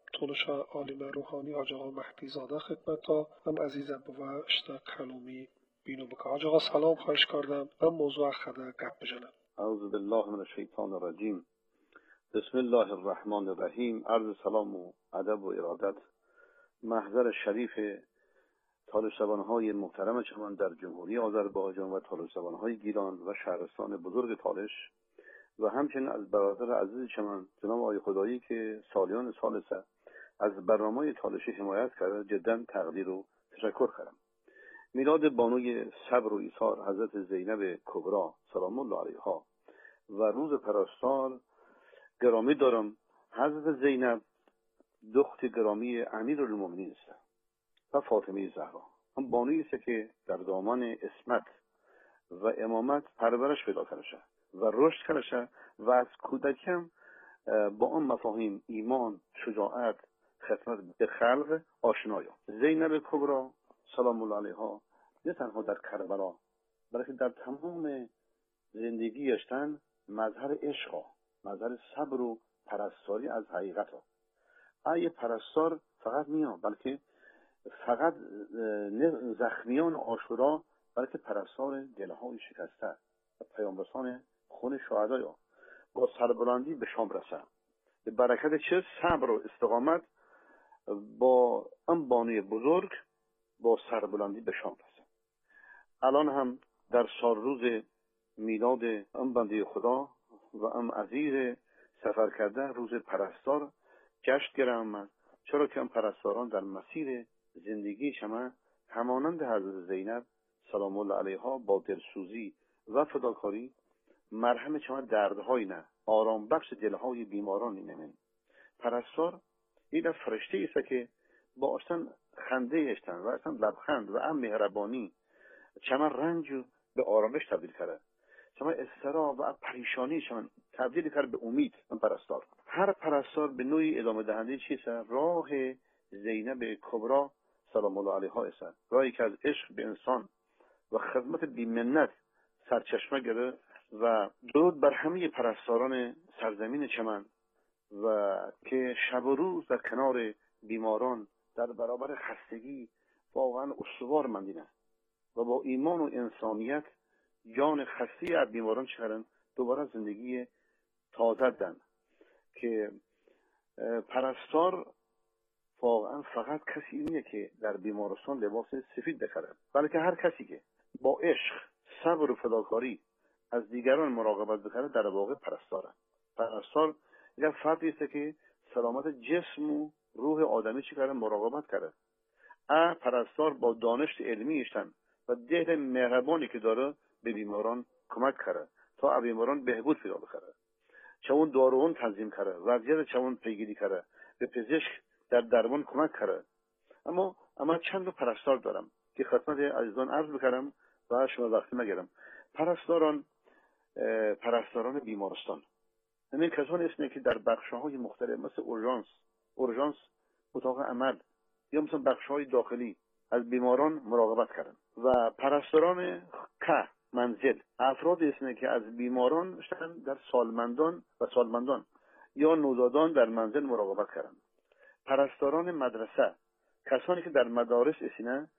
تونش عالم روحانی حاج آقا مهدی زاده خدمت تا هم عزیزم و اشتا کلومی بینو بکا. حاج آقا سلام، خواهش کردم من موضوع خدا گپ بجنم. اعوذ بالله من الشیطان الرجیم. بسم الله الرحمن الرحیم. عرض سلام و ادب و ارادت محضر شریف تالش‌زبان‌های محترم چمن در جمهوری آذربایجان و تالش‌زبان‌های گیلان و شهرستان بزرگ تالش و همچنین از برادر عزیز چمن جناب آقای خدایی که سالیان سال سه از برنامه تالشی حمایت کرده، جدا تقدیر و تشکر کردم. میلاد بانوی صبر و ایثار حضرت زینب کبری سلام الله علیها و روز پرستار گرامی دارم. حضرت زینب دخت گرامی امیرالمومنین است و فاطمه زهرا هم بانویی است که در دامان اسمت و امامت پرورش پیدا کرده و رشد کرده و از کودکیم با آن مفاهیم ایمان، شجاعت، خدمت به خلق آشنایا. زینب کبری سلام الله علیها نه تنها در کربلا بلکه در تمام زندگیش تن مظهر عشق، مظهر صبر و پرستاری از حقیقت ها. ای پرستار فقط میان بلکه فقط نه زخمیان عاشورا بلکه پرستار دلهای شکسته و پیامبران خون شهدایا با سربلندی به شام رسه. به برکت چه صبر و استقامت با ام بانوی بزرگ با سربلندی به شام رسه. الان هم در سال روز میلاد ام بنده خدا و ام عزیز سفر کرده روز پرستار جشن گرم، چرا که ام پرستاران در مسیر زندگی شما همانند حضرت زینب سلام الله علیها با دلسوزی و فداکاری مرهم شما دردهای نه آرام بخش دلهای بیماران نمین. پرستار این فرشته است که با اصلا خنده اشتن و اصلا لبخند و ام مهربانی شما رنج به آرامش تبدیل کرده، شما استرا و پریشانی شما تبدیل کرده به امید. من پرستار هر پرستار به نوعی ادامه دهنده چیست؟ راه زینب کبری سلام الله علیها است، راهی که از عشق به انسان و خدمت بی‌منت سرچشمه گرفت و درود بر همه پرستاران سرزمین چمن و که شب و روز در کنار بیماران در برابر خستگی واقعا استوار ماندند و با ایمان و انسانیت جان خسته از بیماران چکردن دوباره زندگی تازه دن. که پرستار واقعا فقط کسی نیه که در بیمارستان لباس سفید بخره، بلکه هر کسی که با عشق، صبر و فداکاری از دیگران مراقبت بکنه در واقع پرستاره. پرستار یک فردی است که سلامت جسم و روح آدمی چیکاره مراقبت کرده. ا پرستار با دانش علمی اشتن و دل مهربانی که داره به بیماران کمک کرده تا بیماران بهبود پیدا بکنه. چون داروان تنظیم کرده، وضعیت چون پیگیری کرده، به پزشک در درمان کمک کرده. اما اما چند تا پرستار دارم که خدمت عزیزان عرض بکنم و شما وقتی نگیرم. پرستاران پرستاران بیمارستان همین کسانی هستند که در بخش‌های مختلف مثل اورژانس، اورژانس اتاق عمل یا مثلا بخش‌های داخلی از بیماران مراقبت کردن و پرستاران که منزل افرادی هستند که از بیماران در سالمندان و سالمندان یا نوزادان در منزل مراقبت کردن. پرستاران مدرسه کسانی که در مدارس هستند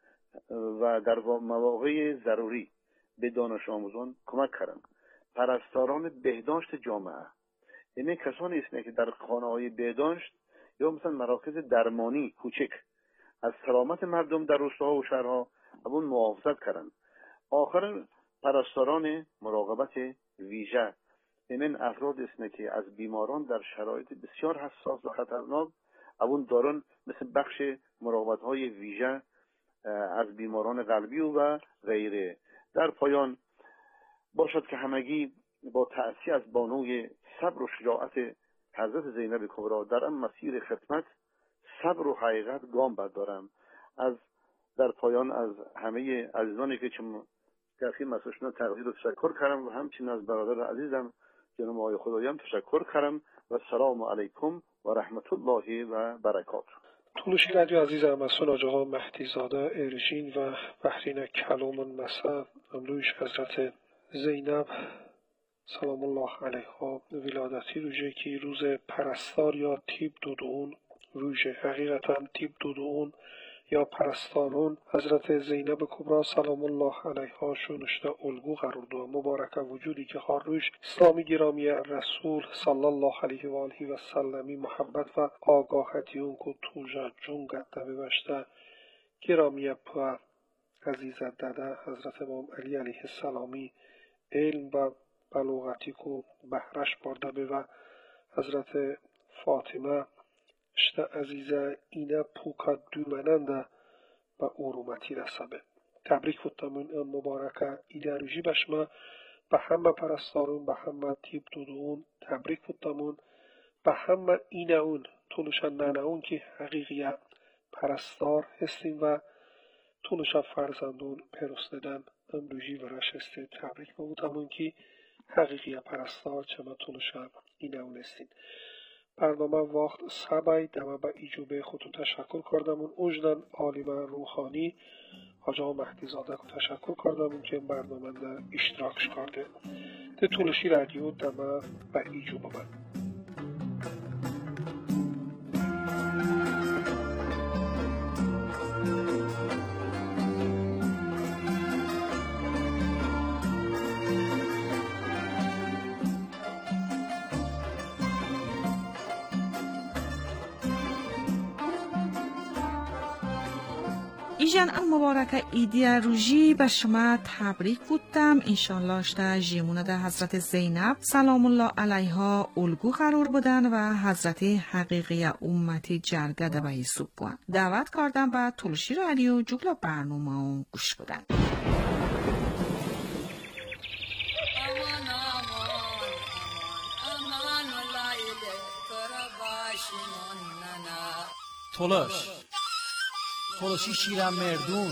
و در مواقع ضروری به دانش آموزان کمک کردن. پرستاران بهداشت جامعه این کسانی هستند که در خانه‌های بهداشت یا مثلا مراکز درمانی کوچک از سلامت مردم در روستاها و شهرها اون محافظت کردن. آخر پرستاران مراقبت ویژه این افراد هستند که از بیماران در شرایط بسیار حساس و خطرناک اون دارن مثل بخش مراقبت‌های ویژه از بیماران قلبی و غیره. در پایان باشد که همگی با تأثیر از بانوی صبر و شجاعت حضرت زینب کبری در این مسیر خدمت صبر و حقیقت گام بردارم. از در پایان از همه عزیزانی که چون کافی مسئولشون تقدیر و تشکر کردم و همچنین از برادر عزیزم جناب آقای خداییان تشکر کردم و سلام علیکم و رحمت الله و برکاته. تونشی رادیو عزیزم از حاج آقا مهدی زاده ایرجین و بحرین کلام مسا امروز حضرت زینب سلام الله علیها ولادتی روزه که روز پرستار یا تیب دودون روژه. حقیقتا تیب دودون یا پرستارون حضرت زینب کبرا سلام الله علیها شونشته الگو قرار دو. مبارک وجودی که خاروش اسلامی گرامی رسول صلی الله علیه و آله و سلمی محبت و آگاهتی اون کو توجا جونگت ببشته گرامی پا عزیزت داده حضرت امام علی علیه السلامی علم و بلوغتی کو بهرش برده به و حضرت فاطمه اشته عزیزه اینه پوکا دومننده و اورومتی رسبه. تبریک فتمون مبارکه ایدروژی بشمه به همه پرستارون به همه تیب دودون تبریک فتمون به همه اینه اون تونشن ننه اون که حقیقی پرستار هستیم و تونشن فرزندون پرستدن امروژی ورش هستی. تبریک بودمون که حقیقی پرستار چما تونشن اینه اون هستیم. برنامه وقت سبای دمه به ایجوبه خودتون تشکر کردمون. اوجدن عالم روحانی حاجا مهدی زاده کو تشکر کردمون که برنامه ده اشتراکش کرده. ده طولشی رادیو دمه به ایجوبه من. ایجان المبارکه ایدی روژی به شما تبریک بودم. انشالله اشته جیمونه ده حضرت زینب سلام الله علیها الگو قرار بودن و حضرت حقیقی امتی جرگه ده به ایسوب بودن. دعوت کردم به طولشی رادیو جگلا برنامه گوش بدن. طولش طولشی شیرم مردون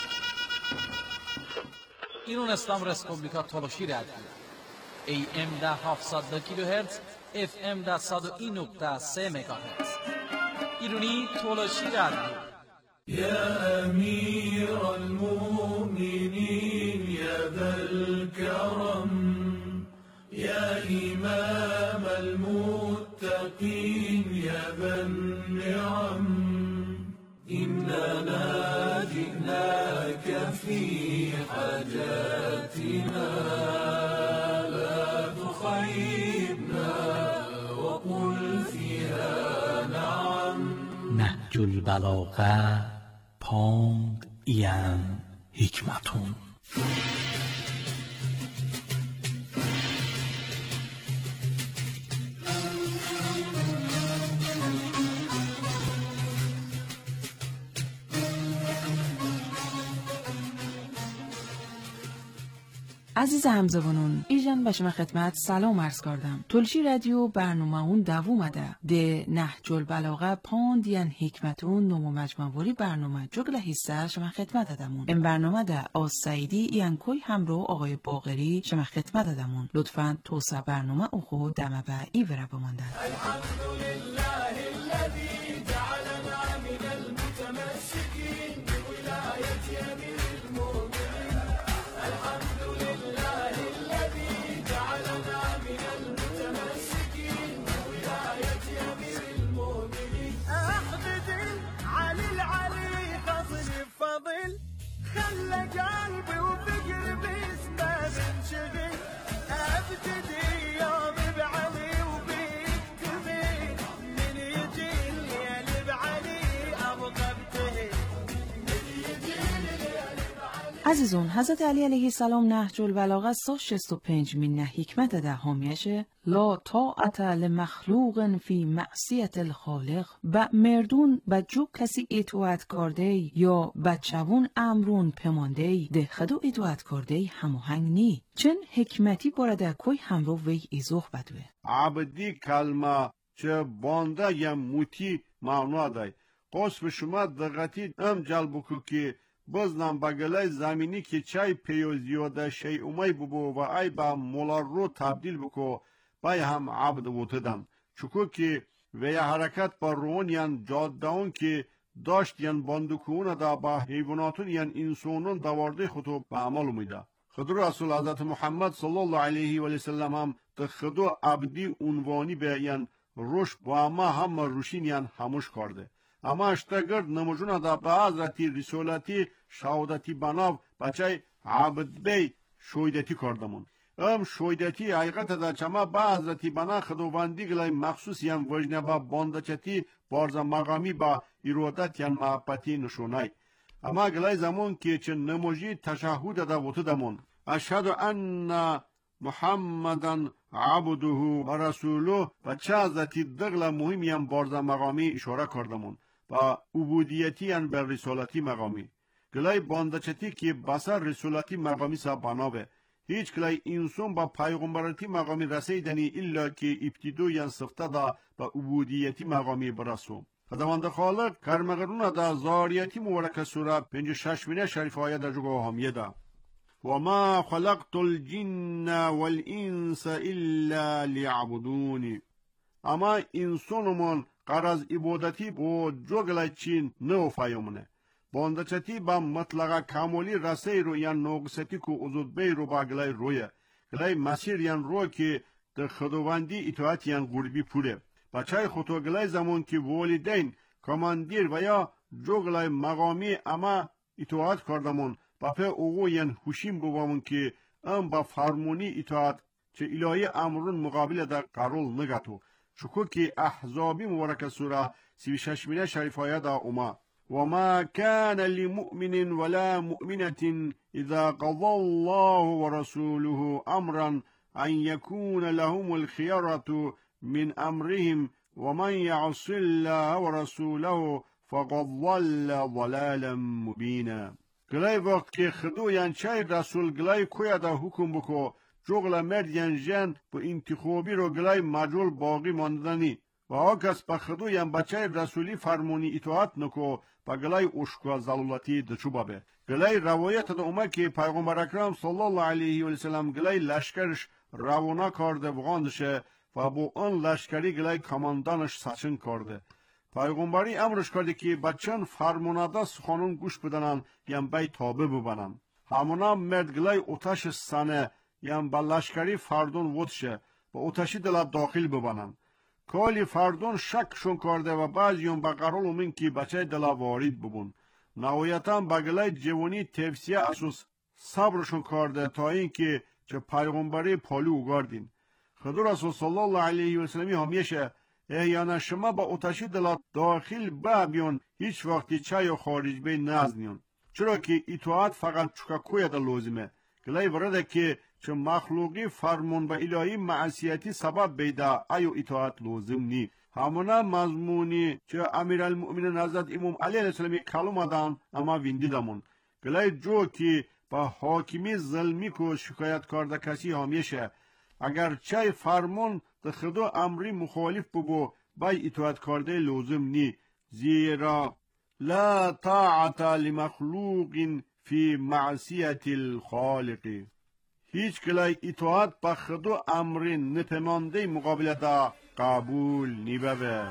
ایران اسلام رسپوبلیکا طولشی رادیو ای ام ده هفتصد کیلو هرتز اف ام ده صد و این نقطه سه مگاهرتز ایرانی طولشی رادیو. يا أمير المؤمنين يا ذا الكرم يا إمام المتقين يا ذا النعم إننا جئناك في حاجاتنا لا تخيبنا وقل فيها نعم. نهج البلاغه پاند این حکمتون. عزیز همزبانون ایجان به شما خدمت سلام عرض کردم. طولشی رادیو برنامه اون دوومده ده نهج البلاغه پاند ین حکمتون نمو مجموعی برنامه جگل حصه شما خدمت دادمون. این برنامه ده آز سعیدی ین کوی همرو آقای باقری شما خدمت دادمون. لطفاً توسع برنامه او خود دمه به ای وره بمانده. الحمدلله الذي جعلنا من المتمسكين بولاية أمير المؤمنين. الحمدلله الذي جعلنا من المتمسكين بولاية أمير المؤمنين. أحمد علي العلي فضل فضل خلى قلبي وفكر باسمه منشغل. أبتدي يوم بعلي وبيكتمل من يجي الليل بعلي أبغى ابتهل. من يجي الليل بعلي. عزیزون حضرت علی علیه السلام نهج البلاغه صد و شصت و پنج من حکمت ده هامیشه لا طاعت لمخلوق فی معصیت الخالق. با مردون با جو کسی اطاعت کرده یا بچهون امرون پمانده ده خدو اطاعت کرده هماهنگ نی. چن حکمتی برده کوی همرو وی ایزوخ بدوه. عبدی کلمه چه بانده یا موتی معنا دای. قصف شما دقتی ام جلبو که بازنم بگلای زمینی که چای پیو زیاده شی اومی ببو و ای با مولار رو تبدیل بکو بای هم عبد وتدم. چکو که وی حرکت با رون یان جادهون که داشت یان باندکون دا با حیواناتون یان انسانون دوارده خودو به عمل میده. خدو رسول حضرت محمد صلی الله علیه و سلم هم ده خدو عبدی عنوانی به یان روش با اما هم روشینیان هموش کرده. اما اشتگرد نموجونه دا به حضرتی رسولتی شهادتی بناو بچه عبد بی شویدتی کردمون. ام شویدتی حقیقت دا چما با حضرتی بنا خداوندی گلای مخصوص یان وجنه با باندچتی بارز مقامی با ایرودت یان محبتی نشونای. اما گلای زمان که چه نموجی تشهود دا وطو دمون. اشهد ان محمدن عبده و رسوله و چه حضرتی دغل مهمیم بارز مقامی اشاره کردمون. و عبودیتی ان بر رسالتی مقامی. گلای باندچتی که بسر رسالتی مقامی سا بنابه. هیچ کلای انسان با پیغمبرتی مقامی رسیدنی الا که ابتدو ین صفته دا با عبودیتی مقامی برسو. خداوند خالق کرمغرون دا زاریتی مورک سوره پنج ششمینه شریف آیه در جگه همیه دا. وما خلقت الجن والانس الا لیعبدونی. اما انسانمون قرض عبادتی با جگل چین نو فایمونه. باندچتی با مطلقه کاملی رسی رو یا نوگستی که ازود بی رو با گلای رویه. گلای مسیر یان رو که در خداوندی اطاعت یان غربی پوره. بچه خودو گلای زمان که والدین کماندیر و یا جگلای مقامی اما اطاعت کردمون با په اوغو یان خوشیم بوامون که ام با فرمونی اطاعت چه الهی امرون مقابل در قرول نگتو. شکو که احزابی مبارک سوره سی و شش مینه شریف آیه دا اوما. وما كان لمؤمن ولا مؤمنة إذا قضى الله ورسوله أمرا أن يكون لهم الخيرة من أمرهم ومن يعص الله ورسوله فقد ضل ضلالا مبينا. گلای وقت که خدو یان چای رسول گلای کویا دا حکم بکو جغل مرد یان جن با انتخابی رو گلای مجول باقی ماندنی و آکس با خدو یان بچه رسولی فرمونی اطاعت نکو با گلای اشکا ضلالتی دچوبا به. گلای روایت دا اومد که پیغمبر اکرم صلی الله علیه و سلم گلای لشکرش روانا کرده وغاندشه و با آن لشکری گلای کماندانش سچن کرده. پیغمبری امرش کرده که بچن فرمانده سخانون گوش بدنن یم بی تابه ببنن. همونا مرد گلای اوتش سنه یم با لشکری فردون ودشه با اوتشی دل داخل ببنن. کالی فردون شکشون کرده و بعضیون با قرار اومین که بچه دل وارد ببون. نهایتا با گلای جوانی تفسیه اسوس صبرشون کرده تا این که چه پیغمبری پالو اگاردین. خدا رسول صلی الله علیه و سلمی همیشه احیانا شما با اوتشی دل داخل بابیون هیچ وقتی چای و خارج بی نزنیون. چرا که اطاعت فقط چکاکوی دا لازمه. گلای ورده که چه مخلوقی فرمون و الهی معصیتی سبب بیده ایو اطاعت لازم نی. همونا مضمونی چه امیر المؤمنین حضرت امام علی علیه السلامی کلم دان اما ویندی دمون. گلای جو که با حاکمی ظلمی کو شکایت کرده کسی همیشه اگر چای فرمون ده خدا امری مخالف بگو بای اطاعت کرده لازم نی. زیرا لا طاعت لمخلوق فی معصیت الخالق. هیچ کلای اطاعت با خدا امری نپمانده مقابل دا قبول نیبه.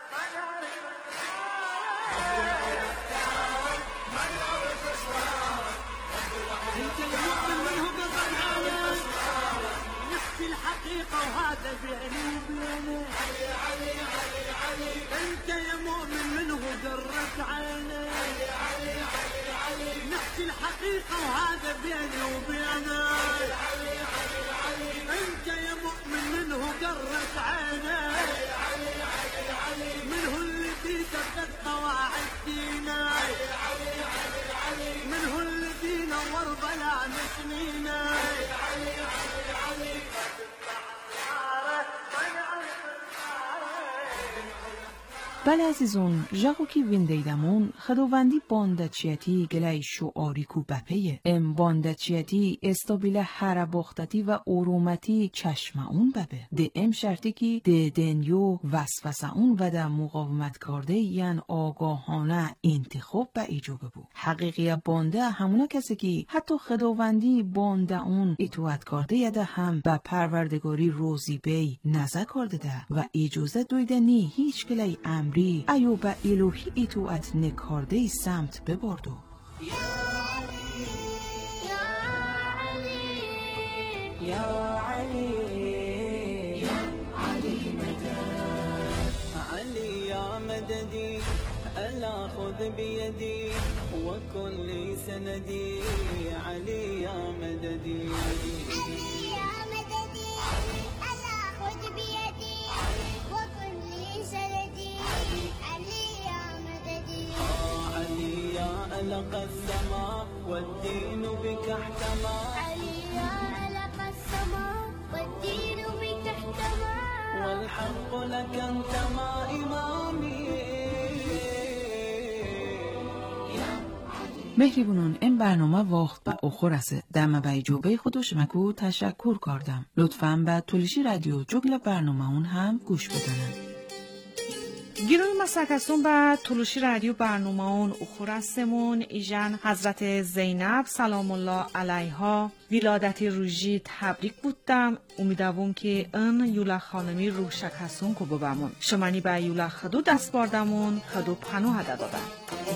وهذا بيني وبينه علي علي علي علي انت يا مؤمن منه قرت عيني علي علي علي علي نحكي الحقيقة وهذا بيني وبينه علي علي علي علي انت يا مؤمن منه قرت عيني علي علي علي علي منه اللي في سبت قواعد دينا علي علي علي علي منه اللي في نور بلا مسنينا علي علي علي علي بله عزیزون جاکو کی ویندیدمون خداوندی باندچیتی گلای شعاری کو بپیه ام باندچیتی استابیل هر بختتی و ارومتی چشم اون ببه ده ام شرطی کی ده دنیو وسوسه اون و ده مقاومت کرده یعن آگاهانه انتخاب به ایجابه بود. حقیقی بانده همونا کسی که حتی خداوندی بانده اون اطاعت کرده یده هم به پروردگاری روزی بی نظر کرده ده و اجازه دویده نی هیچ گلای امر ایو با الوهی اطاعت نکارده سمت ببردو. یا علی یا علی یا علی یا علی مدد مددي ألا خذ بيدي وكن لي سندي علي يا مددي علي يا مددي ألا خذ بيدي وكن لي سندي علي يا مددي علي يا ألق السماء والدين بك احتمى علي يا ألق السماء والدين بك احتمى والحق لك انتمى إمامي. مهربونون این برنامه وقت و اخور است. دم بای جوبه خودش مکو تشکر کردم. لطفاً به تولشی رادیو جوگل برنامه اون هم گوش بدنن. گیروی مساکسون به تولشی رادیو برنامه اون اخور استمون ایجان حضرت زینب سلام الله علیها ولادت روژی تبریک بودم. امیدوارم که ان یولا خانمی روح شکستون کو ببمون. شمانی به یولا خدو دست باردمون خدو پناه هده دادم.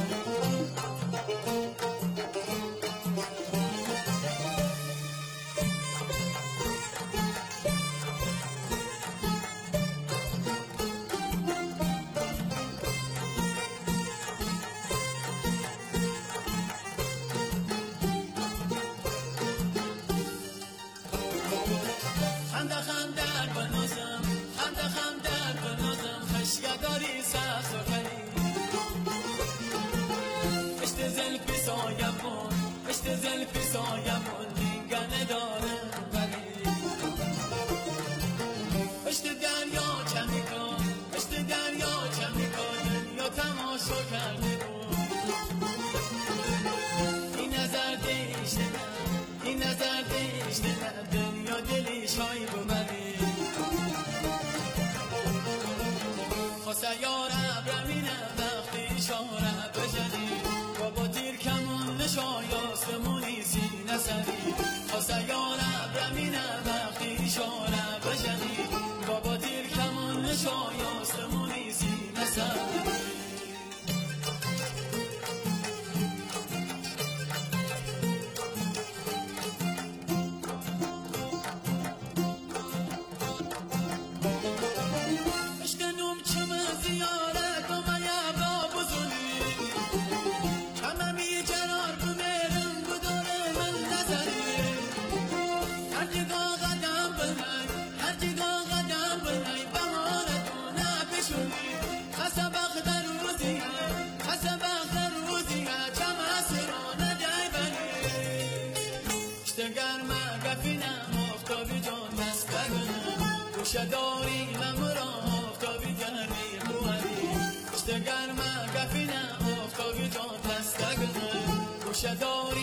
شداری ممرا آفتابی گردی خوهری اشتگر ما گفینم آفتابی جان دستگرم شداری